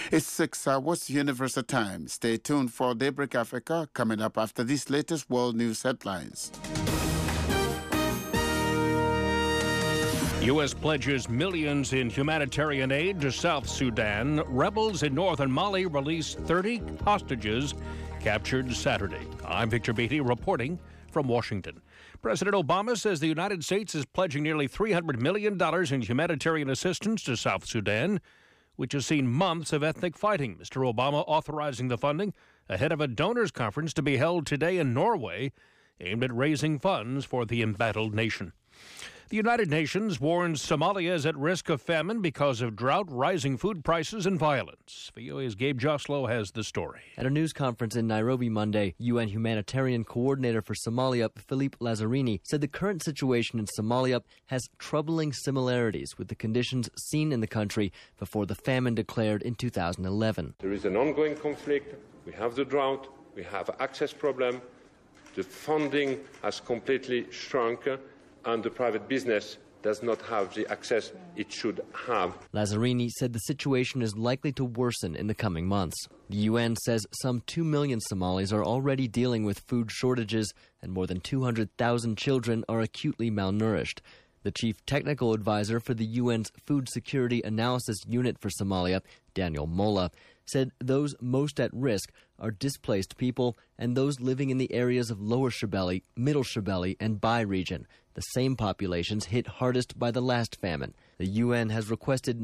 It's 6 hours Universal Time. Stay tuned for Daybreak Africa coming up after these latest world news headlines. U.S. pledges millions in humanitarian aid to South Sudan. Rebels in northern Mali release 30 hostages captured Saturday. I'm Victor Beatty reporting from Washington. President Obama says the United States is pledging nearly $300 million in humanitarian assistance to South Sudan, which has seen months of ethnic fighting. Mr. Obama authorizing the funding ahead of a donors conference to be held today in Norway, aimed at raising funds for the embattled nation. The United Nations warns Somalia is at risk of famine because of drought, rising food prices, and violence. VOA's Gabe Joslow has the story. At a news conference in Nairobi Monday, UN humanitarian coordinator for Somalia, Philippe Lazzarini, said the current situation in Somalia has troubling similarities with the conditions seen in the country before the famine declared in 2011. There is an ongoing conflict. We have the drought. We have access problem. The funding has completely shrunk, and the private business does not have the access it should have. Lazzarini said the situation is likely to worsen in the coming months. The UN says some 2 million Somalis are already dealing with food shortages, and more than 200,000 children are acutely malnourished. The chief technical advisor for the UN's Food Security Analysis Unit for Somalia, Daniel Mola, said those most at risk are displaced people and those living in the areas of Lower Shabelle, Middle Shabelle, and Bai region, the same populations hit hardest by the last famine. The UN has requested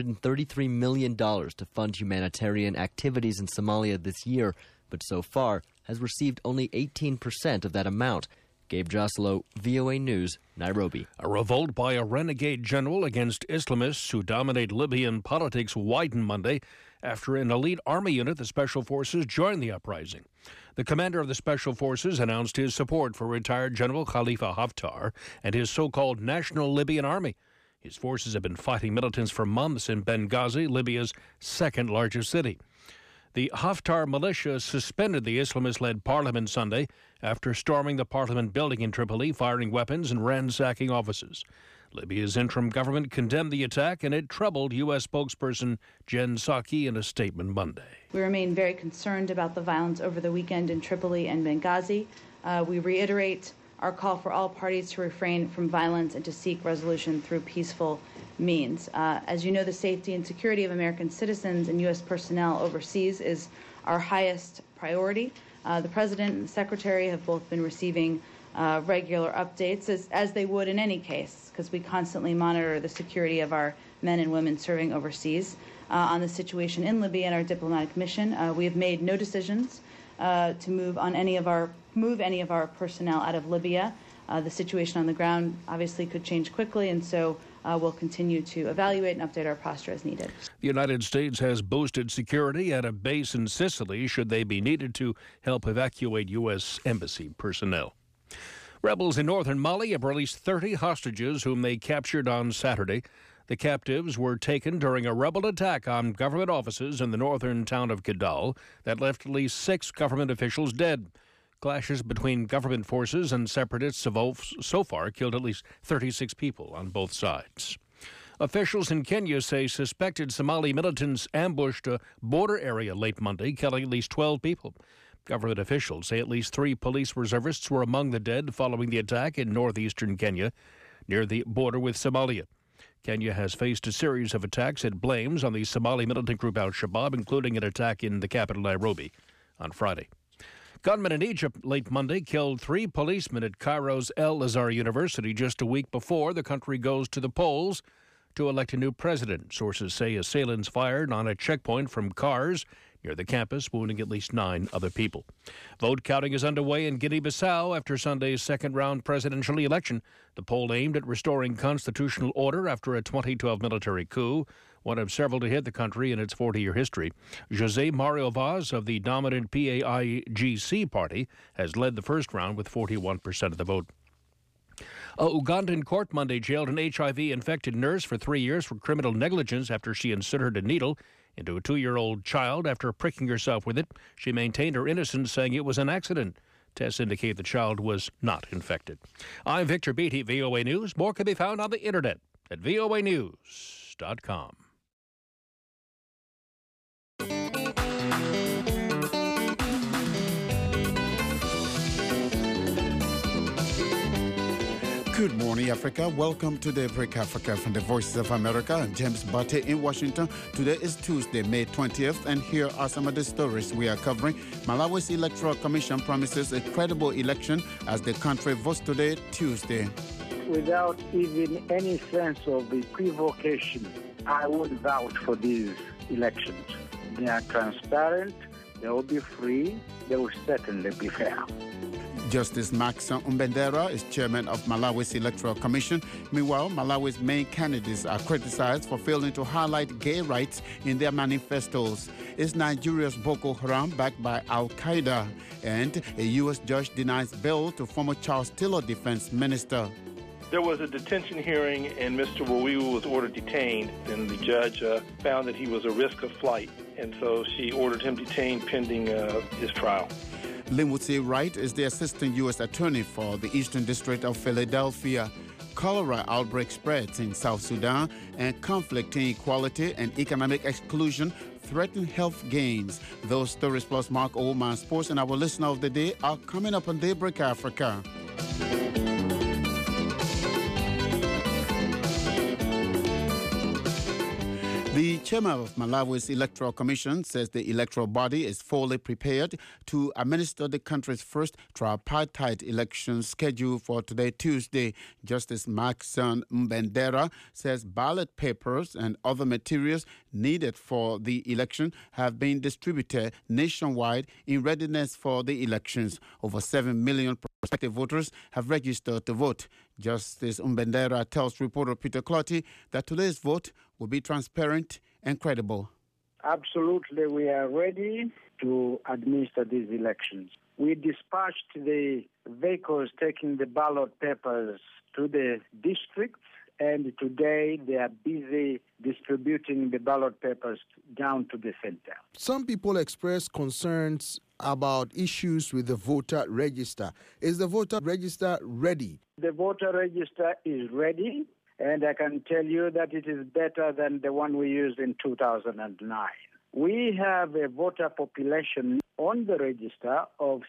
$933 million to fund humanitarian activities in Somalia this year, but so far has received only 18% of that amount. Gabe Joslow, VOA News, Nairobi. A revolt by a renegade general against Islamists who dominate Libyan politics widened Monday after an elite army unit, the Special Forces, joined the uprising. The commander of the Special Forces announced his support for retired General Khalifa Haftar and his so-called National Libyan Army. His forces have been fighting militants for months in Benghazi, Libya's second largest city. The Haftar militia suspended the Islamist-led parliament Sunday after storming the parliament building in Tripoli, firing weapons and ransacking offices. Libya's interim government condemned the attack, and it troubled U.S. spokesperson Jen Psaki in a statement Monday. We remain very concerned about the violence over the weekend in Tripoli and Benghazi. We reiterate our call for all parties to refrain from violence and to seek resolution through peaceful means. As you know, the safety and security of American citizens and U.S. personnel overseas is our highest priority. The President and the Secretary have both been receiving regular updates, as they would in any case, because we constantly monitor the security of our men and women serving overseas. On the situation in Libya and our diplomatic mission, we have made no decisions to move any of our personnel out of Libya. The situation on the ground obviously could change quickly, and so we'll continue to evaluate and update our posture as needed. The United States has boosted security at a base in Sicily should they be needed to help evacuate U.S. embassy personnel. Rebels in northern Mali have released 30 hostages whom they captured on Saturday. The captives were taken during a rebel attack on government offices in the northern town of Kidal that left at least 6 government officials dead. Clashes between government forces and separatists have so far killed at least 36 people on both sides. Officials in Kenya say suspected Somali militants ambushed a border area late Monday, killing at least 12 people. Government officials say at least 3 police reservists were among the dead following the attack in northeastern Kenya, near the border with Somalia. Kenya has faced a series of attacks it blames on the Somali militant group Al-Shabaab, including an attack in the capital Nairobi on Friday. Gunmen in Egypt late Monday killed 3 policemen at Cairo's El Azhar University just a week before the country goes to the polls to elect a new president. Sources say assailants fired on a checkpoint from cars near the campus, wounding at least 9 other people. Vote counting is underway in Guinea-Bissau after Sunday's second-round presidential election. The poll aimed at restoring constitutional order after a 2012 military coup, one of several to hit the country in its 40-year history. José Mario Vaz of the dominant PAIGC party has led the first round with 41% of the vote. A Ugandan court Monday jailed an HIV-infected nurse for 3 years for criminal negligence after she inserted a needle into a 2-year-old child after pricking herself with it. She maintained her innocence, saying it was an accident. Tests indicate the child was not infected. I'm Victor Beatty, VOA News. More can be found on the internet at voanews.com. Good morning, Africa. Welcome to Daybreak Africa from the Voices of America. I'm James Bate in Washington. Today is Tuesday, May 20th, and here are some of the stories we are covering. Malawi's Electoral Commission promises a credible election as the country votes today, Tuesday. Without even any sense of equivocation, I would vouch for these elections. They are transparent, they will be free, they will certainly be fair. Justice Max Umbendera is chairman of Malawi's Electoral Commission. Meanwhile, Malawi's main candidates are criticized for failing to highlight gay rights in their manifestos. Is Nigeria's Boko Haram backed by Al-Qaeda? And a U.S. judge denies bail to former Charles Taylor defense minister. There was a detention hearing, and Mr. Wawiwu was ordered detained, and the judge found that he was a risk of flight, and so she ordered him detained pending his trial. Linwood Wright is the assistant U.S. attorney for the Eastern District of Philadelphia. Cholera outbreak spreads in South Sudan, and conflict, inequality, and economic exclusion threaten health gains. Those stories plus Mark Oldman Sports and our listener of the day are coming up on Daybreak Africa. The chairman of Malawi's Electoral Commission says the electoral body is fully prepared to administer the country's first tripartite election scheduled for today, Tuesday. Justice Maxon Mbendera says ballot papers and other materials needed for the election have been distributed nationwide in readiness for the elections. Over 7 million prospective voters have registered to vote. Justice Mbendera tells reporter Peter Clotty that today's vote will be transparent and credible. Absolutely, we are ready to administer these elections. We dispatched the vehicles taking the ballot papers to the districts, and today they are busy distributing the ballot papers down to the center. Some people express concerns about issues with the voter register. Is the voter register ready? The voter register is ready, and I can tell you that it is better than the one we used in 2009. We have a voter population on the register of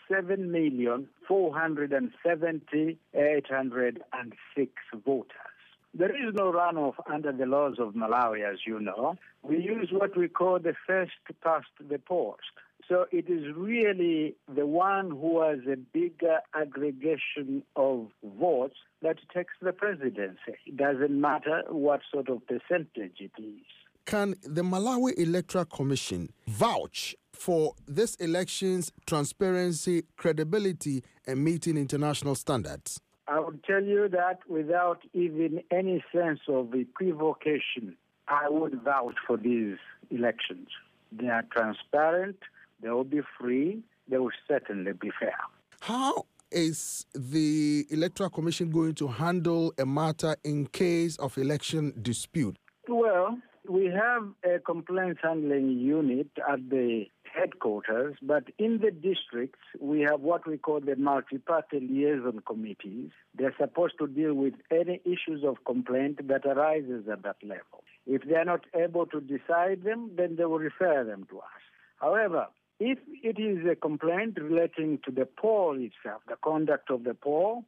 7,470,806 voters. There is no runoff under the laws of Malawi, as you know. We use what we call the first past the post. So it is really the one who has a bigger aggregation of votes that takes the presidency. It doesn't matter what sort of percentage it is. Can the Malawi Electoral Commission vouch for this election's transparency, credibility, and meeting international standards? I would tell you that without even any sense of equivocation, I would vouch for these elections. They are transparent, they will be free, they will certainly be fair. How is the Electoral Commission going to handle a matter in case of election dispute? Well, we have a complaints handling unit at the headquarters, but in the districts, we have what we call the multi-party liaison committees. They're supposed to deal with any issues of complaint that arises at that level. If they're not able to decide them, then they will refer them to us. However, if it is a complaint relating to the poll itself, the conduct of the poll,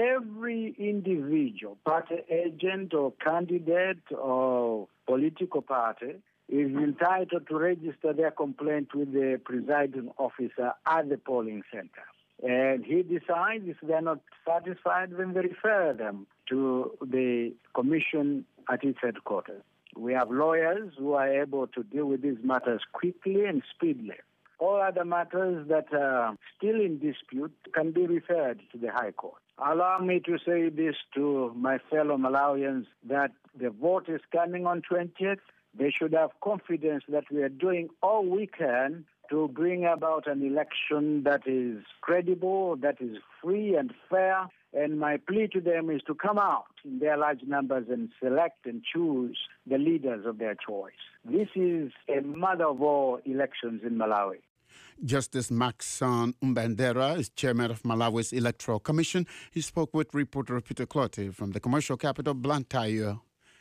every individual, party agent or candidate or political party is entitled to register their complaint with the presiding officer at the polling center. And he decides if they're not satisfied, then they refer them to the commission at its headquarters. We have lawyers who are able to deal with these matters quickly and speedily. All other matters that are still in dispute can be referred to the High Court. Allow me to say this to my fellow Malawians, that the vote is coming on 20th. They should have confidence that we are doing all we can to bring about an election that is credible, that is free and fair. And my plea to them is to come out in their large numbers and select and choose the leaders of their choice. This is a mother of all elections in Malawi. Justice Maxon Mbendera is chairman of Malawi's Electoral Commission. He spoke with reporter Peter Clotty from the commercial capital, Blantyre.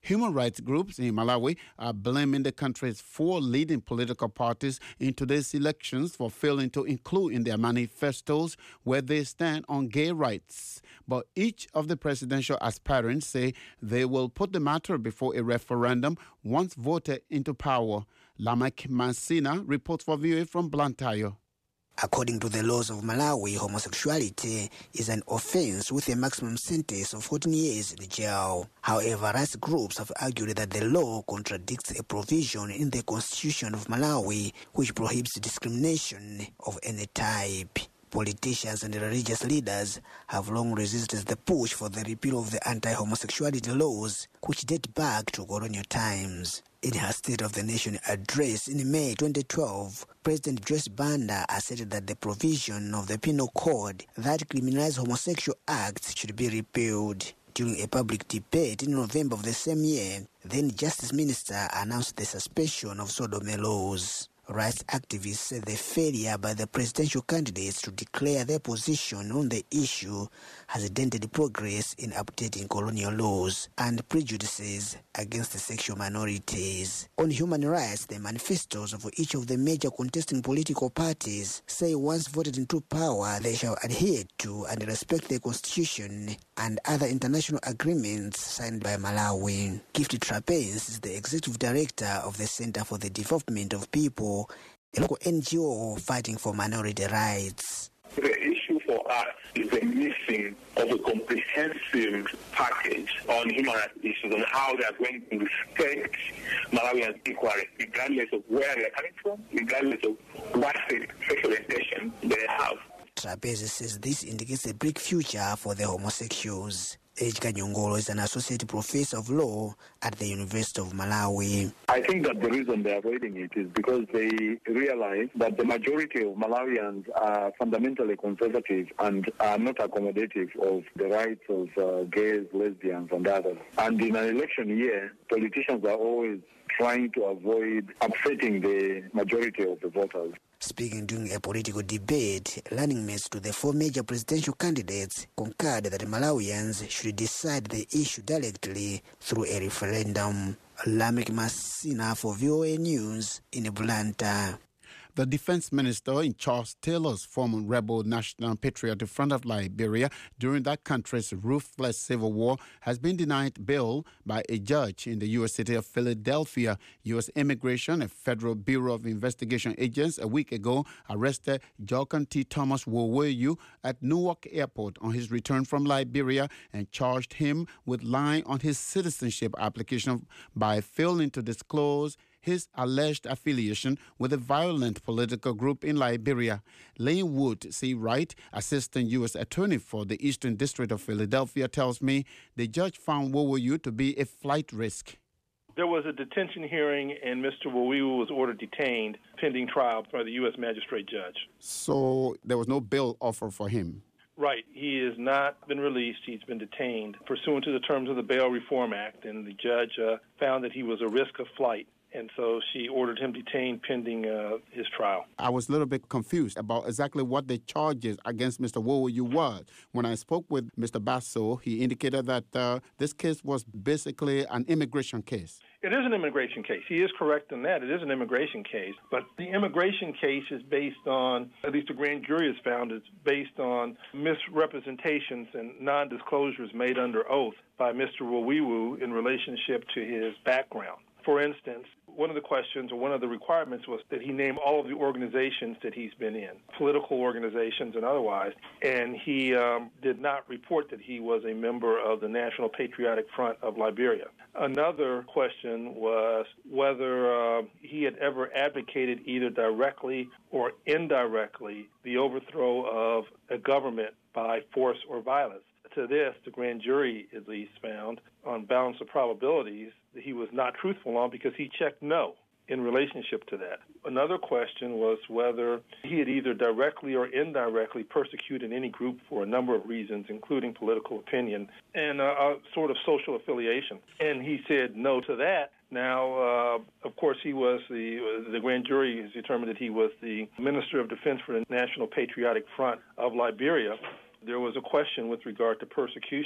Human rights groups in Malawi are blaming the country's 4 leading political parties in today's elections for failing to include in their manifestos where they stand on gay rights. But each of the presidential aspirants say they will put the matter before a referendum once voted into power. Lamek Mansina reports for VOA from Blantyre. According to the laws of Malawi, homosexuality is an offense with a maximum sentence of 14 years in jail. However, rights groups have argued that the law contradicts a provision in the Constitution of Malawi which prohibits discrimination of any type. Politicians and religious leaders have long resisted the push for the repeal of the anti-homosexuality laws, which date back to colonial times. In her State of the Nation address in May 2012, President Joyce Banda asserted that the provision of the Penal Code that criminalizes homosexual acts should be repealed. During a public debate in November of the same year, then Justice Minister announced the suspension of sodomy laws. Rights activists say the failure by the presidential candidates to declare their position on the issue has dented progress in updating colonial laws and prejudices against the sexual minorities. On human rights, the manifestos of each of the major contesting political parties say once voted into power, they shall adhere to and respect the Constitution and other international agreements signed by Malawi. Gift Trapez is the executive director of the Center for the Development of People, a local NGO fighting for minority rights. The issue for us is the missing of a comprehensive package on human rights issues and how they are going to respect Malawians equally, regardless of where they are coming from, regardless of what sexual orientation they have. Trapez says this indicates a bleak future for the homosexuals. Ejka Nyongolo is an associate professor of law at the University of Malawi. I think that the reason they are avoiding it is because they realize that the majority of Malawians are fundamentally conservative and are not accommodative of the rights of gays, lesbians, and others. And in an election year, politicians are always trying to avoid upsetting the majority of the voters. Speaking during a political debate, running mates to the 4 major presidential candidates concurred that Malawians should decide the issue directly through a referendum. Lamek Masina for VOA News in Blantyre. The defense minister in Charles Taylor's former rebel National Patriotic Front of Liberia during that country's ruthless civil war has been denied bail by a judge in the U.S. city of Philadelphia. U.S. Immigration and Federal Bureau of Investigation agents a week ago arrested Jokan T. Thomas Woweyu at Newark Airport on his return from Liberia and charged him with lying on his citizenship application by failing to disclose his alleged affiliation with a violent political group in Liberia. Lane Wood C. Wright, Assistant U.S. Attorney for the Eastern District of Philadelphia, tells me the judge found Woweyu to be a flight risk. There was a detention hearing, and Mr. Woweyu was ordered detained pending trial by the U.S. magistrate judge. So there was no bail offer for him? Right. He has not been released. He's been detained pursuant to the terms of the Bail Reform Act, and the judge found that he was a risk of flight. And so she ordered him detained pending his trial. I was a little bit confused about exactly what the charges against Mr. Woweyu was. When I spoke with Mr. Basso, he indicated that this case was basically an immigration case. It is an immigration case. He is correct in that. It is an immigration case. But the immigration case is based on, at least the grand jury has found, it's based on misrepresentations and non-disclosures made under oath by Mr. Woweyu in relationship to his background. For instance, one of the questions or one of the requirements was that he name all of the organizations that he's been in, political organizations and otherwise, and he did not report that he was a member of the National Patriotic Front of Liberia. Another question was whether he had ever advocated either directly or indirectly the overthrow of a government by force or violence. To this, the grand jury at least found, on balance of probabilities, that he was not truthful on because he checked no in relationship to that. Another question was whether he had either directly or indirectly persecuted any group for a number of reasons, including political opinion and a sort of social affiliation. And he said no to that. Now, of course, he was the grand jury has determined that he was the Minister of Defense for the National Patriotic Front of Liberia. There was a question with regard to persecution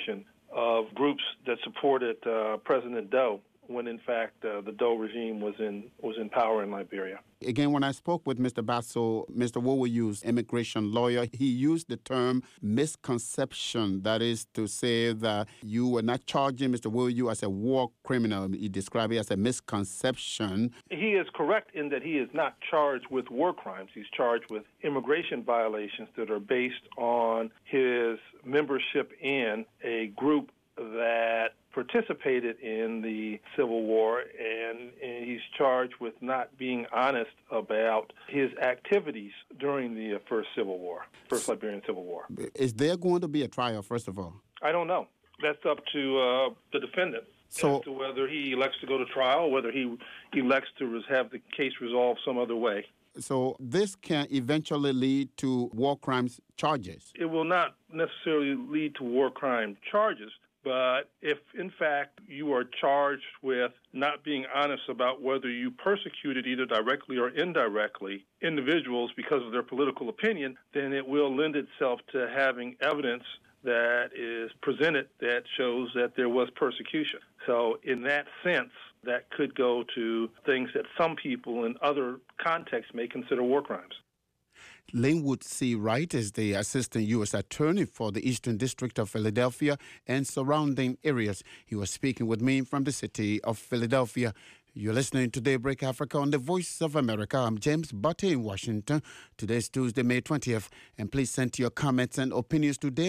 of groups that supported President Doe when, in fact, the Doe regime was in power in Liberia. Again, when I spoke with Mr. Basso, Mr. Wowoyu's immigration lawyer, he used the term misconception. That is to say that you were not charging Mr. Wowoyu as a war criminal. He described it as a misconception. He is correct in that he is not charged with war crimes. He's charged with immigration violations that are based on his membership in a group that participated in the Civil War, and he's charged with not being honest about his activities during the first Liberian Civil War. Is there going to be a trial, first of all? I don't know. That's up to the defendant as to whether he elects to go to trial or whether he elects to have the case resolved some other way. So this can eventually lead to war crimes charges? It will not necessarily lead to war crime charges. But if, in fact, you are charged with not being honest about whether you persecuted either directly or indirectly individuals because of their political opinion, then it will lend itself to having evidence that is presented that shows that there was persecution. So in that sense, that could go to things that some people in other contexts may consider war crimes. Linwood C. Wright is the Assistant U.S. Attorney for the Eastern District of Philadelphia and surrounding areas. He was speaking with me from the city of Philadelphia. You're listening to Daybreak Africa on the Voice of America. I'm James Butte in Washington. Today's Tuesday, May 20th. And please send your comments and opinions to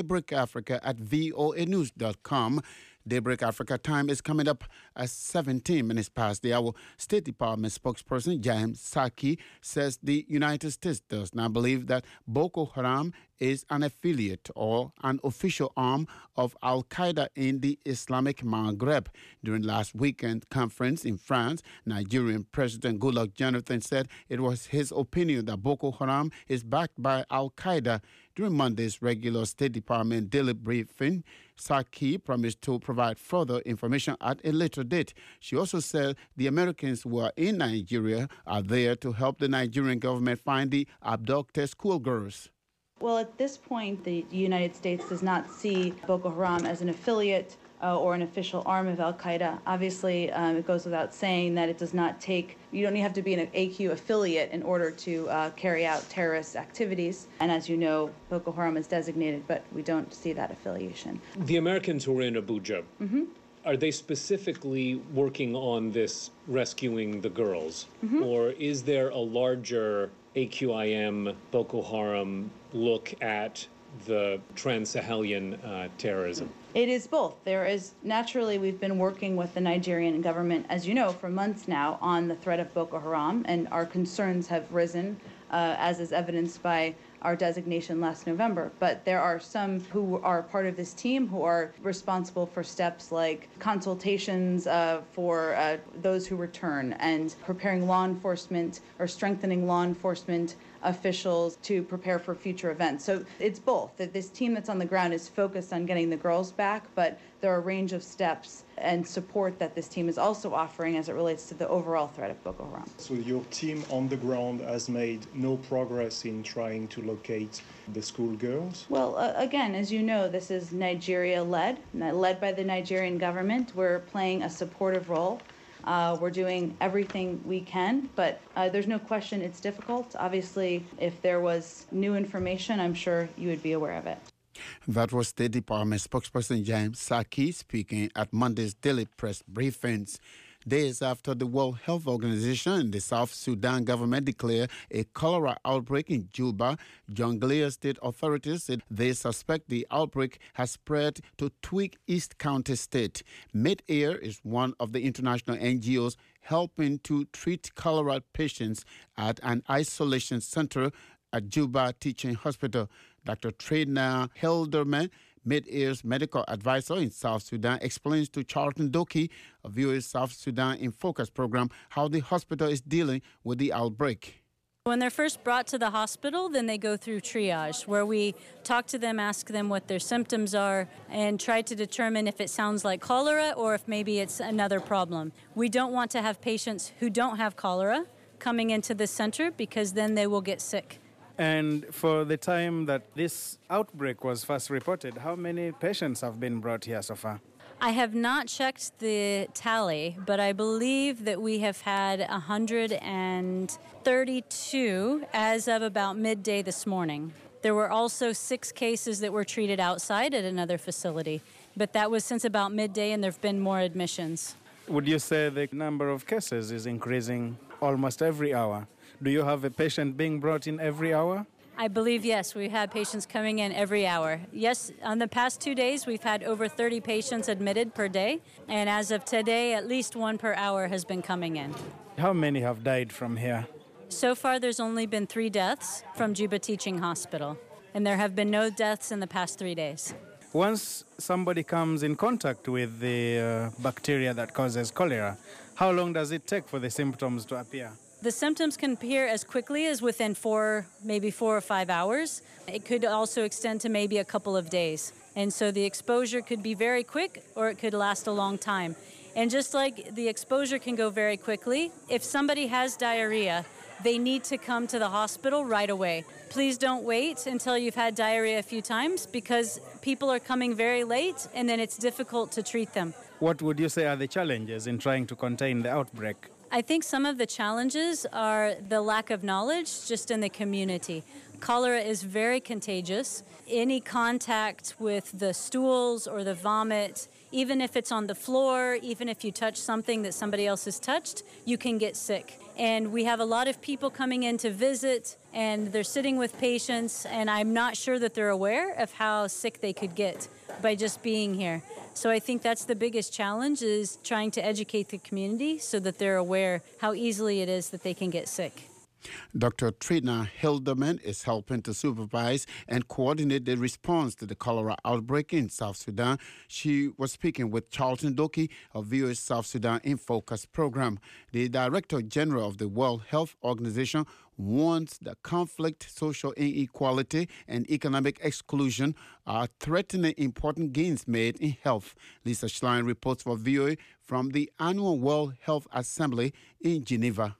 daybreakafrica@voanews.com. Daybreak Africa time is coming up at 17 minutes past the hour. State Department spokesperson James Saki says the United States does not believe that Boko Haram is an affiliate or an official arm of Al-Qaeda in the Islamic Maghreb. During last weekend conference in France, Nigerian President Goodluck Jonathan said it was his opinion that Boko Haram is backed by Al-Qaeda. During Monday's regular State Department daily briefing, Saki promised to provide further information at a later date. She also said the Americans who are in Nigeria are there to help the Nigerian government find the abducted schoolgirls. Well, at this point, the United States does not see Boko Haram as an affiliate or an official arm of Al-Qaeda. Obviously, it goes without saying that it does not take, you don't have to be an AQ affiliate in order to carry out terrorist activities. And as you know, Boko Haram is designated, but we don't see that affiliation. The Americans who are in Abuja, are they specifically working on this rescuing the girls? Or is there a larger AQIM, Boko Haram look at the trans-Sahelian terrorism? It is both. There is, naturally, we've been working with the Nigerian government, as you know, for months now on the threat of Boko Haram, and our concerns have risen, as is evidenced by our designation last November. But there are some who are part of this team who are responsible for steps like consultations for those who return and preparing law enforcement or strengthening law enforcement officials to prepare for future events. So it's both. This team that's on the ground is focused on getting the girls back, but there are a range of steps and support that this team is also offering as it relates to the overall threat of Boko Haram. So your team on the ground has made no progress in trying to locate the schoolgirls? Well, again, as you know, this is Nigeria-led by the Nigerian government. We're playing a supportive role. We're doing everything we can, but there's no question it's difficult. Obviously, if there was new information, I'm sure you would be aware of it. That was State Department spokesperson James Saki speaking at Monday's daily press briefings. Days after the World Health Organization and the South Sudan government declared a cholera outbreak in Juba, Jonglei state authorities said they suspect the outbreak has spread to Twig East County State. Mid-Air is one of the international NGOs helping to treat cholera patients at an isolation center at Juba Teaching Hospital. Dr. Trina Helderman, Mid-Air's medical advisor in South Sudan, explains to Charlton Doki of VOA's South Sudan in Focus program how the hospital is dealing with the outbreak. When they're first brought to the hospital, then they go through triage, where we talk to them, ask them what their symptoms are, and try to determine if it sounds like cholera or if maybe it's another problem. We don't want to have patients who don't have cholera coming into the center because then they will get sick. And for the time that this outbreak was first reported, how many patients have been brought here so far? I have not checked the tally, but I believe that we have had 132 as of about midday this morning. There were also 6 cases that were treated outside at another facility, but that was since about midday, and there have been more admissions. Would you say the number of cases is increasing almost every hour? Do you have a patient being brought in every hour? I believe, yes, we've had patients coming in every hour. Yes, on the past 2 days, we've had over 30 patients admitted per day. And as of today, at least 1 per hour has been coming in. How many have died from here? So far, there's only been 3 deaths from Juba Teaching Hospital. And there have been no deaths in the past 3 days. Once somebody comes in contact with the bacteria that causes cholera, how long does it take for the symptoms to appear? The symptoms can appear as quickly as within 4 or 5 hours. It could also extend to maybe a couple of days. And so the exposure could be very quick or it could last a long time. And just like the exposure can go very quickly, if somebody has diarrhea, they need to come to the hospital right away. Please don't wait until you've had diarrhea a few times because people are coming very late and then it's difficult to treat them. What would you say are the challenges in trying to contain the outbreak? I think some of the challenges are the lack of knowledge just in the community. Cholera is very contagious. Any contact with the stools or the vomit, even if it's on the floor, even if you touch something that somebody else has touched, you can get sick. And we have a lot of people coming in to visit, and they're sitting with patients, and I'm not sure that they're aware of how sick they could get by just being here. So I think that's the biggest challenge, is trying to educate the community so that they're aware how easily it is that they can get sick. Dr. Trina Hilderman is helping to supervise and coordinate the response to the cholera outbreak in South Sudan. She was speaking with Charlton Doki of VOA's South Sudan in Focus program. The Director General of the World Health Organization warns that conflict, social inequality, and economic exclusion are threatening important gains made in health. Lisa Schlein reports for VOA from the annual World Health Assembly in Geneva.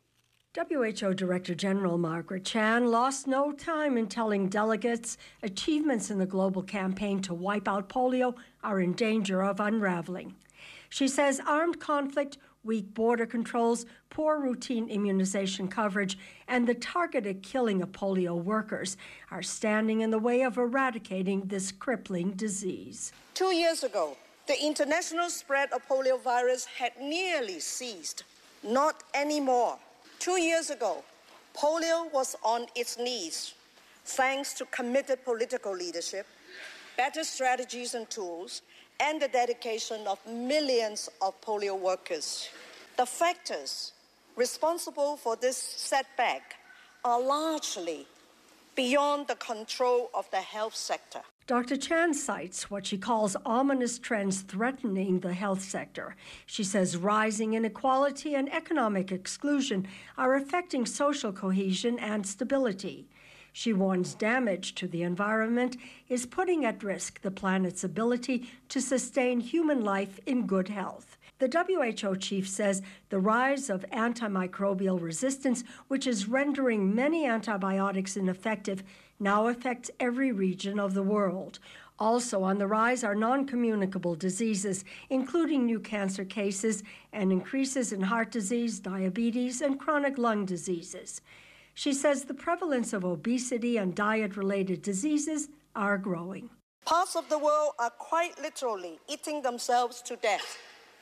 WHO Director General Margaret Chan lost no time in telling delegates achievements in the global campaign to wipe out polio are in danger of unraveling. She says armed conflict, weak border controls, poor routine immunization coverage, and the targeted killing of polio workers are standing in the way of eradicating this crippling disease. 2 years ago, the international spread of polio virus had nearly ceased. Not anymore. 2 years ago, polio was on its knees, thanks to committed political leadership, better strategies and tools, and the dedication of millions of polio workers. The factors responsible for this setback are largely beyond the control of the health sector. Dr. Chan cites what she calls ominous trends threatening the health sector. She says rising inequality and economic exclusion are affecting social cohesion and stability. She warns damage to the environment is putting at risk the planet's ability to sustain human life in good health. The WHO chief says the rise of antimicrobial resistance, which is rendering many antibiotics ineffective, now affects every region of the world. Also on the rise are non-communicable diseases, including new cancer cases and increases in heart disease, diabetes, and chronic lung diseases. She says the prevalence of obesity and diet-related diseases are growing. Parts of the world are quite literally eating themselves to death.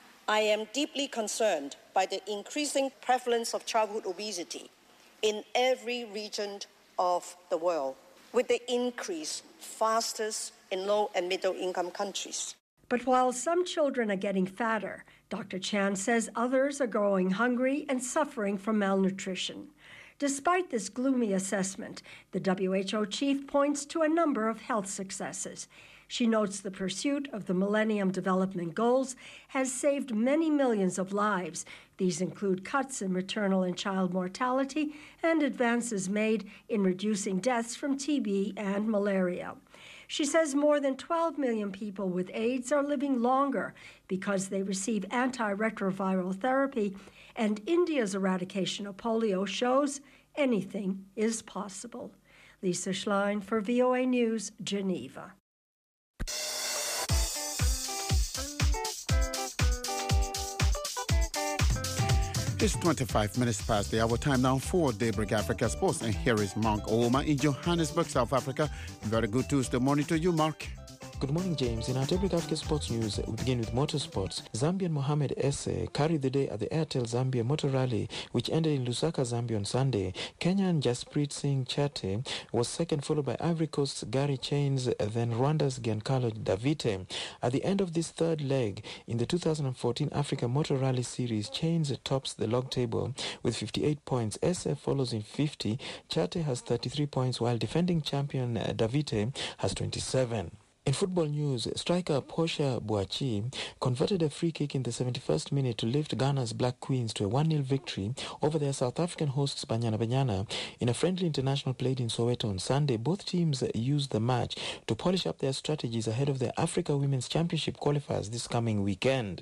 I am deeply concerned by the increasing prevalence of childhood obesity in every region of the world, with the increase fastest in low and middle income countries. But while some children are getting fatter, Dr. Chan says others are growing hungry and suffering from malnutrition. Despite this gloomy assessment, the WHO chief points to a number of health successes. She notes the pursuit of the Millennium Development Goals has saved many millions of lives. These include cuts in maternal and child mortality and advances made in reducing deaths from TB and malaria. She says more than 12 million people with AIDS are living longer because they receive antiretroviral therapy, and India's eradication of polio shows anything is possible. Lisa Schlein for VOA News, Geneva. It's 25 minutes past the hour. Time now for Daybreak Africa Sports. And here is Mark Ouma in Johannesburg, South Africa. Very good Tuesday morning to you, Mark. Good morning, James. In our Daybreak Africa Sports News, we begin with motorsports. Zambian Mohamed Esse carried the day at the Airtel Zambia Motor Rally, which ended in Lusaka, Zambia on Sunday. Kenyan Jasprit Singh Chate was second, followed by Ivory Coast's Gary Chains, then Rwanda's Giancarlo Davite. At the end of this third leg in the 2014 Africa Motor Rally Series, Chains tops the log table with 58 points. Esse follows in 50. Chate has 33 points, while defending champion Davite has 27. In football news, striker Portia Boachi converted a free kick in the 71st minute to lift Ghana's Black Queens to a 1-0 victory over their South African hosts Banyana Banyana in a friendly international played in Soweto on Sunday. Both teams used the match to polish up their strategies ahead of the Africa Women's Championship qualifiers this coming weekend.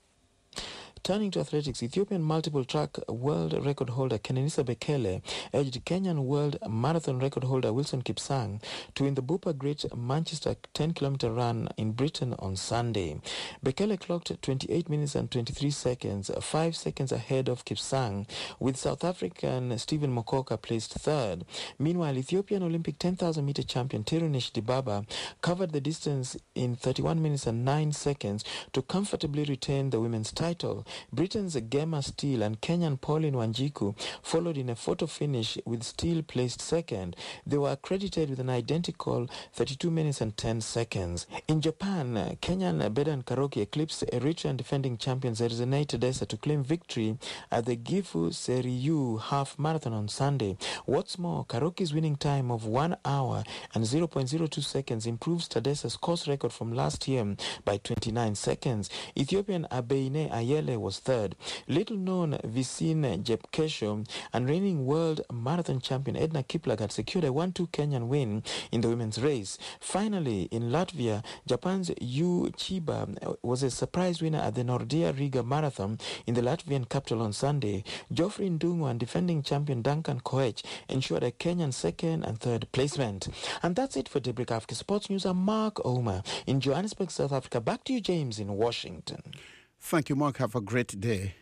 Turning to athletics, Ethiopian multiple track world record holder Kenenisa Bekele edged Kenyan world marathon record holder Wilson Kipsang to win the Bupa Great Manchester 10-kilometer run in Britain on Sunday. Bekele clocked 28 minutes and 23 seconds, 5 seconds ahead of Kipsang, with South African Stephen Mokoka placed third. Meanwhile, Ethiopian Olympic 10,000-meter champion Tirunesh Dibaba covered the distance in 31 minutes and 9 seconds to comfortably retain the women's title. Britain's Gemma Steele and Kenyan Pauline Wanjiku followed in a photo finish, with Steele placed second. They were credited with an identical 32 minutes and 10 seconds. In Japan, Kenyan Bedan Karoki eclipsed Eritrean defending champion Zerzene Tedesa to claim victory at the Gifu Seriyou half marathon on Sunday. What's more, Karoki's winning time of 1 hour and 0.02 seconds improves Tedesa's course record from last year by 29 seconds. Ethiopian Abeine Ayele was third. Little known Visine Jepkesho and reigning world marathon champion Edna Kiplagat secured a 1-2 Kenyan win in the women's race. Finally, in Latvia, Japan's Yu Chiba was a surprise winner at the Nordea Riga Marathon in the Latvian capital on Sunday. Geoffrey Ndungu and defending champion Duncan Koech ensured a Kenyan second and third placement. And that's it for Daybreak Africa Sports News. I'm Mark Ouma in Johannesburg, South Africa. Back to you, James, in Washington. Thank you, Mark. Have a great day.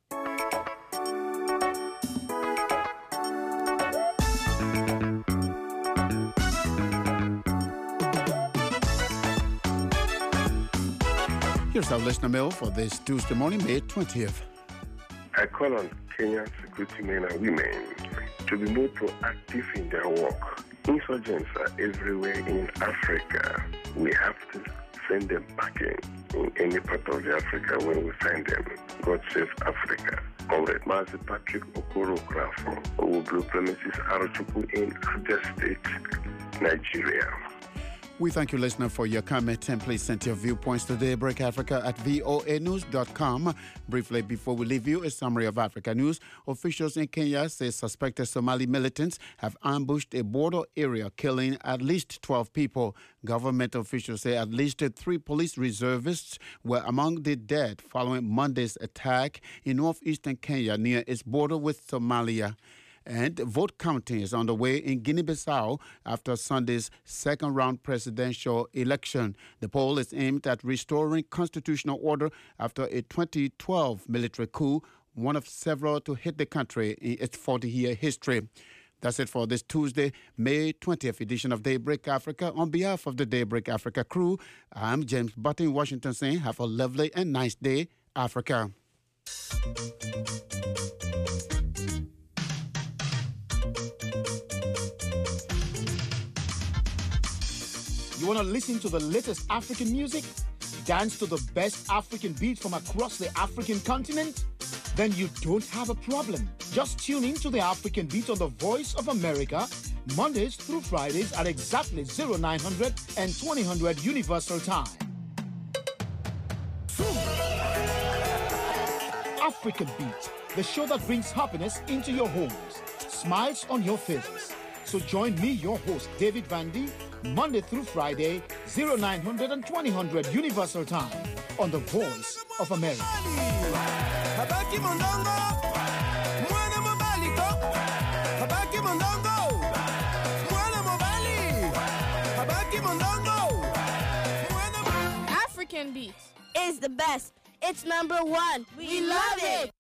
Here's our listener mail for this Tuesday morning, May 20th. I call on Kenyan security men and women to be more proactive in their work. Insurgents are everywhere in Africa. We have to send them back in any part of Africa when we find them. God save Africa. Comrade Mazi Patrick Okoro Grafo, Owo Premises Arochukwu in Abia State, Nigeria. We thank you, listener, for your comment, and please send your viewpoints to Daybreak Africa at voanews.com. Briefly, before we leave you, a summary of Africa news. Officials in Kenya say suspected Somali militants have ambushed a border area, killing at least 12 people. Government officials say at least 3 police reservists were among the dead following Monday's attack in northeastern Kenya near its border with Somalia. And vote counting is underway in Guinea-Bissau after Sunday's second-round presidential election. The poll is aimed at restoring constitutional order after a 2012 military coup, one of several to hit the country in its 40-year history. That's it for this Tuesday, May 20th edition of Daybreak Africa. On behalf of the Daybreak Africa crew, I'm James Button in Washington saying have a lovely and nice day, Africa. You want to listen to the latest African music? Dance to the best African beats from across the African continent? Then you don't have a problem. Just tune in to the African Beat on the Voice of America, Mondays through Fridays at exactly 0900 and 2000 Universal Time. African Beat, the show that brings happiness into your homes, smiles on your faces. So join me, your host, David Vandy, Monday through Friday, 0900 and 2000 Universal Time on the Voice of America. African beats. It's the best. It's number one. We love it.